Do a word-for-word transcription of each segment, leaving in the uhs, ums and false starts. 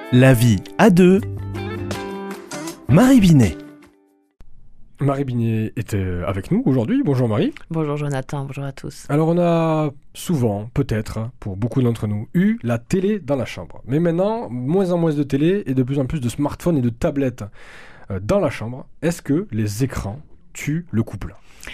La vie à deux. Marie Binet. Marie Binet était avec nous aujourd'hui. Bonjour Marie. Bonjour Jonathan, bonjour à tous. Alors on a souvent, peut-être, pour beaucoup d'entre nous, eu la télé dans la chambre. Mais maintenant, moins en moins de télé et de plus en plus de smartphones et de tablettes euh, dans la chambre. Est-ce que les écrans tuent le couple ?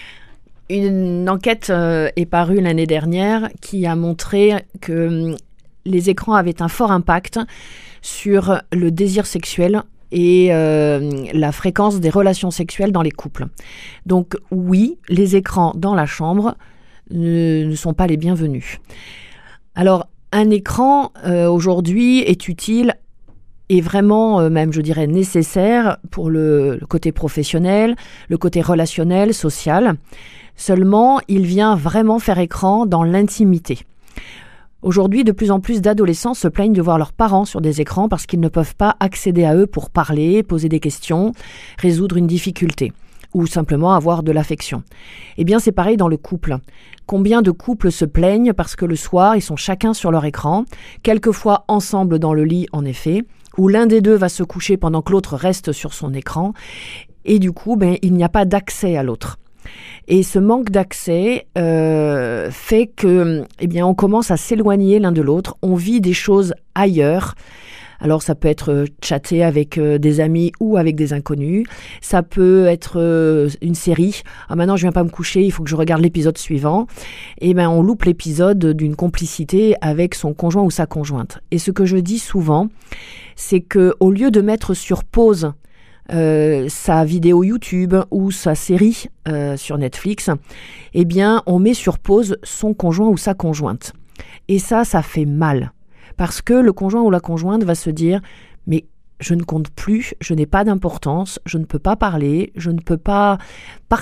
Une enquête euh, est parue l'année dernière qui a montré que hum, les écrans avaient un fort impact sur le désir sexuel et euh, la fréquence des relations sexuelles dans les couples. Donc oui, les écrans dans la chambre ne, ne sont pas les bienvenus. Alors, un écran, euh, aujourd'hui, est utile et vraiment, euh, même, je dirais, nécessaire pour le, le côté professionnel, le côté relationnel, social. Seulement, il vient vraiment faire écran dans l'intimité. Aujourd'hui, de plus en plus d'adolescents se plaignent de voir leurs parents sur des écrans parce qu'ils ne peuvent pas accéder à eux pour parler, poser des questions, résoudre une difficulté ou simplement avoir de l'affection. Eh bien, c'est pareil dans le couple. Combien de couples se plaignent parce que le soir, ils sont chacun sur leur écran, quelquefois ensemble dans le lit, en effet, où l'un des deux va se coucher pendant que l'autre reste sur son écran, et du coup, ben, il n'y a pas d'accès à l'autre. Et ce manque d'accès euh, fait que, eh bien, on commence à s'éloigner l'un de l'autre. On vit des choses ailleurs. Alors, ça peut être chatter avec euh, des amis ou avec des inconnus. Ça peut être euh, une série. Ah, maintenant, je viens pas me coucher, il faut que je regarde l'épisode suivant. Et ben, on loupe l'épisode d'une complicité avec son conjoint ou sa conjointe. Et ce que je dis souvent, c'est que au lieu de mettre sur pause Euh, sa vidéo YouTube ou sa série euh, sur Netflix, eh bien, on met sur pause son conjoint ou sa conjointe. Et ça, ça fait mal. Parce que le conjoint ou la conjointe va se dire « mais je ne compte plus, je n'ai pas d'importance, je ne peux pas parler, je ne peux pas partager ».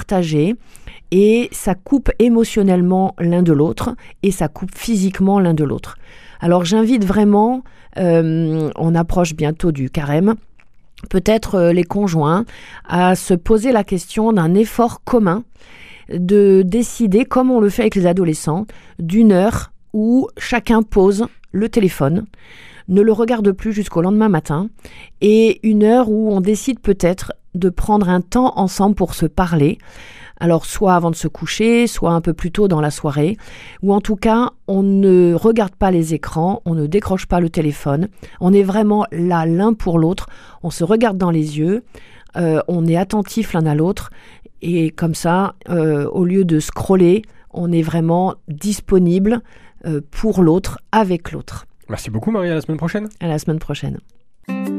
Et ça coupe émotionnellement l'un de l'autre et ça coupe physiquement l'un de l'autre. Alors, j'invite vraiment, euh, on approche bientôt du carême, peut-être euh, les conjoints, à se poser la question d'un effort commun, de décider, comme on le fait avec les adolescents, d'une heure où chacun pose le téléphone, ne le regarde plus jusqu'au lendemain matin, et une heure où on décide peut-être de prendre un temps ensemble pour se parler, alors soit avant de se coucher, soit un peu plus tôt dans la soirée, ou en tout cas, on ne regarde pas les écrans, on ne décroche pas le téléphone, on est vraiment là l'un pour l'autre, on se regarde dans les yeux, euh, on est attentif l'un à l'autre, et comme ça, euh, au lieu de scroller, on est vraiment disponible euh, pour l'autre, avec l'autre. Merci beaucoup Marie, à la semaine prochaine. À la semaine prochaine.